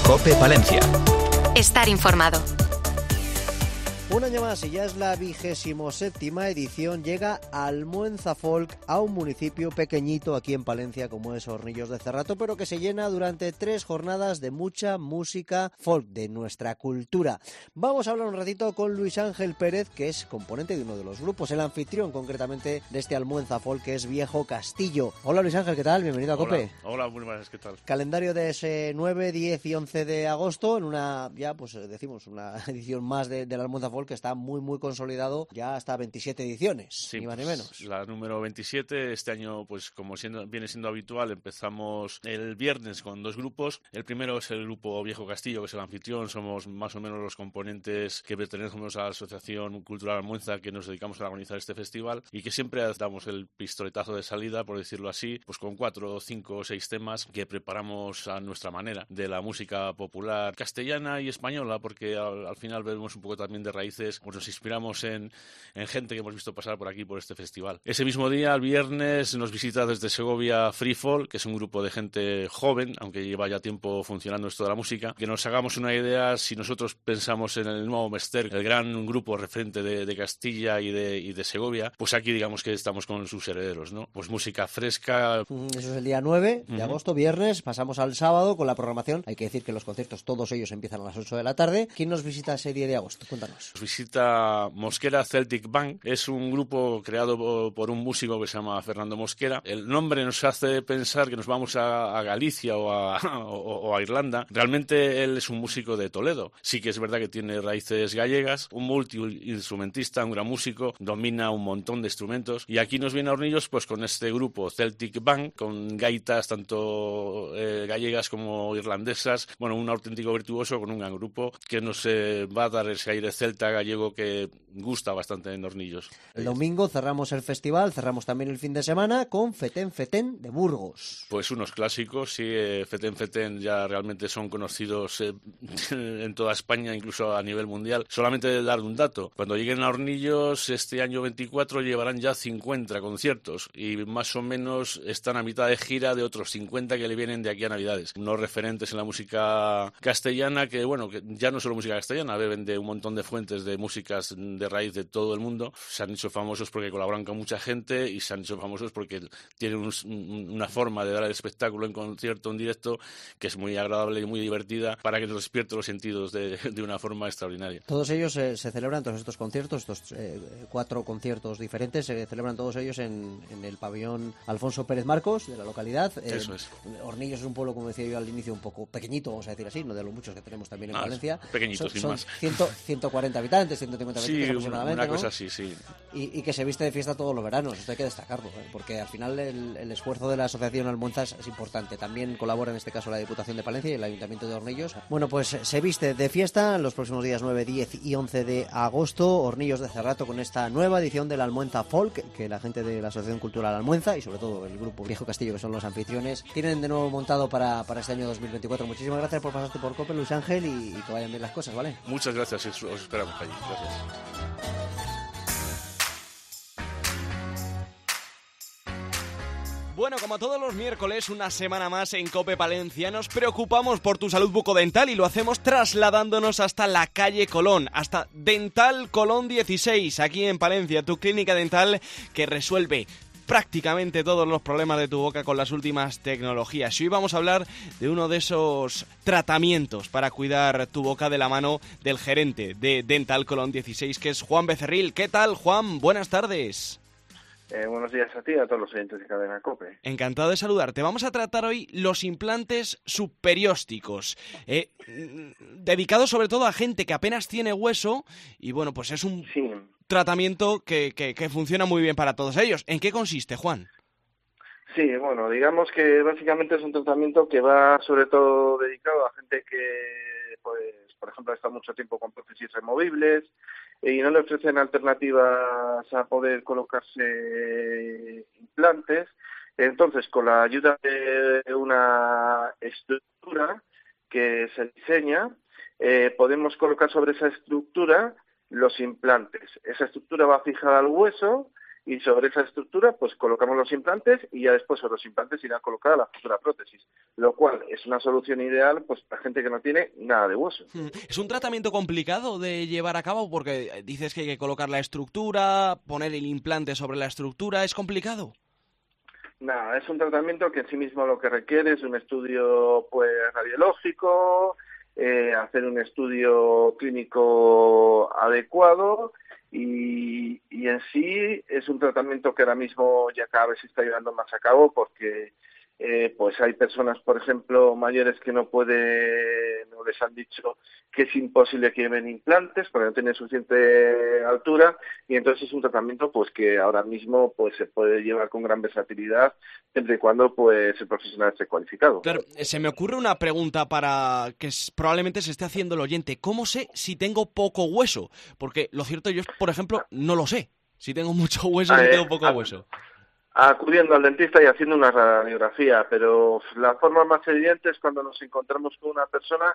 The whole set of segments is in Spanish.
COPE Palencia. Estar informado. Un año más y ya es la 27ª edición, llega Almuenza Folk a un municipio pequeñito aquí en Palencia como es Hornillos de Cerrato, pero que se llena durante 3 jornadas de mucha música folk, de nuestra cultura. Vamos a hablar un ratito con Luis Ángel Pérez, que es componente de uno de los grupos, el anfitrión concretamente de este Almuenza Folk, que es Viejo Castillo. Hola Luis Ángel, ¿qué tal? Bienvenido a COPE. Hola, muy buenas, ¿qué tal? Calendario de ese 9, 10 y 11 de agosto, en una, ya pues decimos, una edición más del Almuenza Folk, que está muy consolidado, ya hasta 27 ediciones, sí, ni más ni menos. La número 27, este año, pues como viene siendo habitual, empezamos el viernes con 2 grupos. El primero es el grupo Viejo Castillo, que es el anfitrión, somos más o menos los componentes que pertenecemos a la Asociación Cultural Almuenza, que nos dedicamos a organizar este festival, y que siempre damos el pistoletazo de salida, por decirlo así, pues con 4, 5 o 6 temas que preparamos a nuestra manera, de la música popular castellana y española, porque al final vemos un poco también de raíces. Pues nos inspiramos en gente que hemos visto pasar por aquí, por este festival. Ese mismo día, el viernes, nos visita desde Segovia Freefall, que es un grupo de gente joven, aunque lleva ya tiempo funcionando esto de la música. Que nos hagamos una idea, si nosotros pensamos en el Nuevo Mester, el gran grupo referente de Castilla y de Segovia, pues aquí digamos que estamos con sus herederos, ¿no? Pues música fresca. Eso es el día 9 de agosto, viernes. Pasamos al sábado con la programación. Hay que decir que los conciertos, todos ellos empiezan a las 8 de la tarde. ¿Quién nos visita ese día de agosto? Cuéntanos. Nos visita Mosquera Celtic Band. Es un grupo creado por un músico que se llama Fernando Mosquera. El nombre nos hace pensar que nos vamos a Galicia o a Irlanda. Realmente él es un músico de Toledo. Sí que es verdad que tiene raíces gallegas, un multiinstrumentista, un gran músico, domina un montón de instrumentos, y aquí nos viene a Hornillos pues con este grupo Celtic Band, con gaitas tanto gallegas como irlandesas. Bueno, un auténtico virtuoso con un gran grupo que nos va a dar ese aire celta gallego que gusta bastante en Hornillos. El domingo cerramos el festival, cerramos también el fin de semana con Fetén Fetén de Burgos. Pues unos clásicos, sí, Fetén Fetén ya realmente son conocidos en toda España, incluso a nivel mundial. Solamente de dar un dato, cuando lleguen a Hornillos este año 24 llevarán ya 50 conciertos y más o menos están a mitad de gira de otros 50 que le vienen de aquí a Navidades. Unos referentes en la música castellana que, bueno, que ya no solo música castellana, beben de un montón de fuentes de músicas de raíz de todo el mundo. Se han hecho famosos porque colaboran con mucha gente y se han hecho famosos porque tienen una forma de dar el espectáculo en concierto, en directo, que es muy agradable y muy divertida para que nos despierte los sentidos de una forma extraordinaria. Todos ellos se celebran, todos estos conciertos, estos 4 conciertos diferentes, se celebran todos ellos en el pabellón Alfonso Pérez Marcos de la localidad. Eso es. Hornillos es un pueblo, como decía yo al inicio, un poco pequeñito, vamos a decir así, no de los muchos que tenemos también en Valencia. Pequeñito, sin más. 140 habitantes, 150 habitantes aproximadamente, una ¿no? cosa así, sí. Y que se viste de fiesta todos los veranos, esto hay que destacarlo, porque al final el esfuerzo de la Asociación Almuenza es importante. También colabora en este caso la Diputación de Palencia y el Ayuntamiento de Hornillos. Bueno, pues se viste de fiesta los próximos días 9, 10 y 11 de agosto, Hornillos de Cerrato, con esta nueva edición de la Almuenza Folk, que la gente de la Asociación Cultural Almuenza y sobre todo el grupo Viejo Castillo, que son los anfitriones, tienen de nuevo montado para este año 2024. Muchísimas gracias por pasarte por COPE, Luis Ángel, y que vayan bien las cosas, ¿vale? Muchas gracias, os esperamos allí. Gracias. Bueno, como todos los miércoles, una semana más en COPE Palencia, nos preocupamos por tu salud bucodental y lo hacemos trasladándonos hasta la calle Colón, hasta Dental Colón 16, aquí en Palencia, tu clínica dental que resuelve prácticamente todos los problemas de tu boca con las últimas tecnologías. Y hoy vamos a hablar de uno de esos tratamientos para cuidar tu boca de la mano del gerente de Dental Colón 16, que es Juan Becerril. ¿Qué tal, Juan? Buenas tardes. Buenos días a ti y a todos los oyentes de Cadena COPE. Encantado de saludarte. Vamos a tratar hoy los implantes subperiósticos, dedicados sobre todo a gente que apenas tiene hueso y bueno, pues es un tratamiento que funciona muy bien para todos ellos. ¿En qué consiste, Juan? Sí, bueno, digamos que básicamente es un tratamiento que va sobre todo dedicado a gente que, pues, por ejemplo, ha estado mucho tiempo con prótesis removibles y no le ofrecen alternativas a poder colocarse implantes. Entonces, con la ayuda de una estructura que se diseña, podemos colocar sobre esa estructura los implantes. Esa estructura va fijada al hueso y sobre esa estructura pues colocamos los implantes y ya después sobre los implantes irá colocada la futura prótesis. lo cual es una solución ideal pues para gente que no tiene nada de hueso. ¿Es un tratamiento complicado de llevar a cabo? Porque dices que hay que colocar la estructura, poner el implante sobre la estructura, ¿es complicado? Nada, es un tratamiento que en sí mismo lo que requiere es un estudio pues radiológico, hacer un estudio clínico adecuado y en sí es un tratamiento que ahora mismo ya cada vez se está llevando más a cabo porque pues hay personas, por ejemplo, mayores que no les han dicho que es imposible que lleven implantes porque no tienen suficiente altura y entonces es un tratamiento pues que ahora mismo pues se puede llevar con gran versatilidad siempre y cuando pues el profesional esté cualificado. Claro, se me ocurre una pregunta para que probablemente se esté haciendo el oyente. ¿Cómo sé si tengo poco hueso? Porque lo cierto yo, por ejemplo, no lo sé. Si tengo mucho hueso, si tengo poco hueso. Acudiendo al dentista y haciendo una radiografía, pero la forma más evidente es cuando nos encontramos con una persona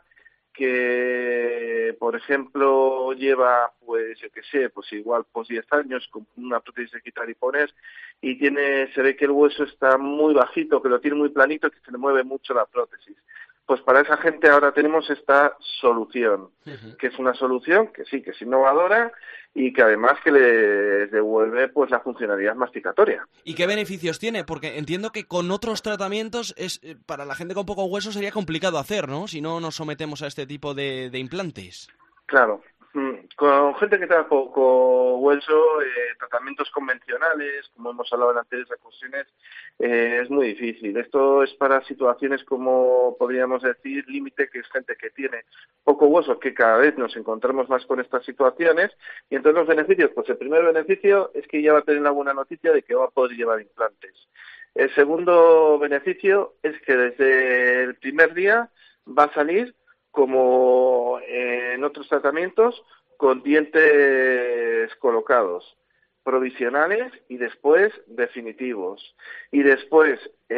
que, por ejemplo, lleva, pues, yo qué sé, pues igual, pues 10 años con una prótesis de quitar y poner y se ve que el hueso está muy bajito, que lo tiene muy planito, que se le mueve mucho la prótesis. Pues para esa gente ahora tenemos esta solución, que es una solución que sí, que es innovadora y que además que les devuelve pues la funcionalidad masticatoria. ¿Y qué beneficios tiene? Porque entiendo que con otros tratamientos para la gente con poco hueso sería complicado hacer, ¿no? Si no nos sometemos a este tipo de implantes. Claro. Con gente que tenga poco hueso, tratamientos convencionales, como hemos hablado en anteriores ocasiones, es muy difícil. Esto es para situaciones como podríamos decir límite, que es gente que tiene poco hueso, que cada vez nos encontramos más con estas situaciones. Y entonces los beneficios, pues el primer beneficio es que ya va a tener una buena noticia de que va a poder llevar implantes. El segundo beneficio es que desde el primer día va a salir como en otros tratamientos, con dientes colocados, provisionales y después definitivos. Y después,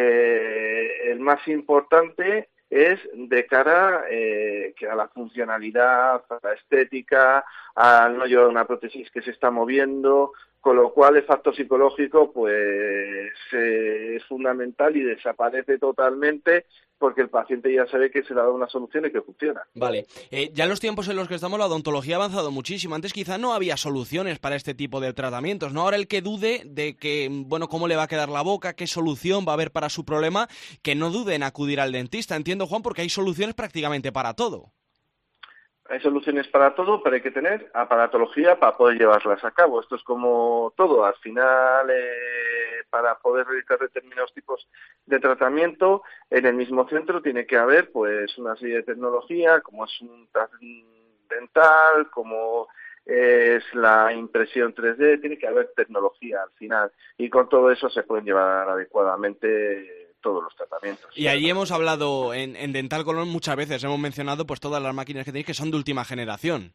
el más importante es de cara que a la funcionalidad, a la estética, al no llevar una prótesis que se está moviendo, con lo cual el factor psicológico pues es fundamental y desaparece totalmente porque el paciente ya sabe que se le ha dado una solución y que funciona. Vale. Ya en los tiempos en los que estamos la odontología ha avanzado muchísimo. Antes quizá no había soluciones para este tipo de tratamientos, ¿no? Ahora el que dude de que, bueno, cómo le va a quedar la boca, qué solución va a haber para su problema, que no dude en acudir al dentista. Entiendo, Juan, porque hay soluciones prácticamente para todo. Hay soluciones para todo, pero hay que tener aparatología para poder llevarlas a cabo. Esto es como todo. Al final, para poder realizar determinados tipos de tratamiento, en el mismo centro tiene que haber pues una serie de tecnología, como es un TAC dental, como es la impresión 3D, tiene que haber tecnología al final. Y con todo eso se pueden llevar adecuadamente todos los tratamientos. Y allí hemos hablado en Dental Colón muchas veces, hemos mencionado pues todas las máquinas que tenéis que son de última generación.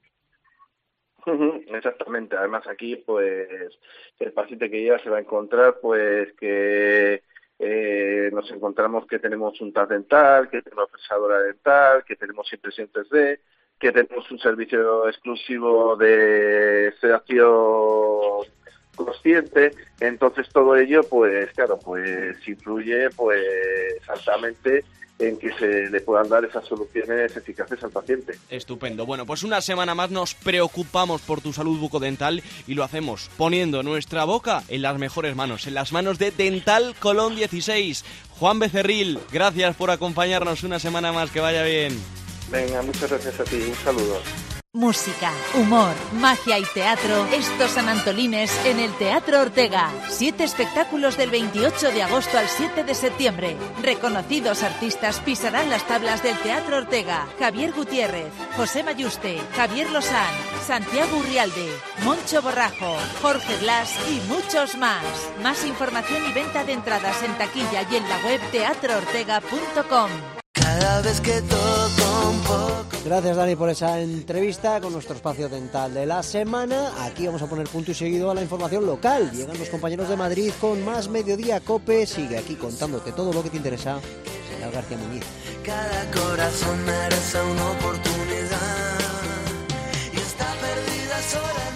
Exactamente, además aquí pues el paciente que llega se va a encontrar pues que nos encontramos que tenemos un TAC dental, que tenemos fresadora dental, que tenemos impresión 3D, que tenemos un servicio exclusivo de sedación consciente. Entonces todo ello pues claro, pues influye pues altamente en que se le puedan dar esas soluciones eficaces al paciente. Estupendo. Bueno, pues una semana más nos preocupamos por tu salud bucodental y lo hacemos poniendo nuestra boca en las mejores manos, en las manos de Dental Colón 16. Juan Becerril, gracias por acompañarnos una semana más, que vaya bien. Venga, muchas gracias a ti, un saludo. Música, humor, magia y teatro. Estos sanantolines en el Teatro Ortega. 7 espectáculos del 28 de agosto al 7 de septiembre. Reconocidos artistas pisarán las tablas del Teatro Ortega. Javier Gutiérrez, José Mayuste, Javier Lozán, Santiago Urrialde, Moncho Borrajo, Jorge Blas y muchos más. Más información y venta de entradas en taquilla y en la web teatroortega.com. Cada vez que toco un poco. Gracias, Dani, por esa entrevista con nuestro espacio dental de la semana. Aquí vamos a poner punto y seguido a la información local. Llegan los compañeros de Madrid con más Mediodía Cope. Sigue aquí contándote todo lo que te interesa. Señor García Muñiz. Cada corazón merece una oportunidad y está perdida sola.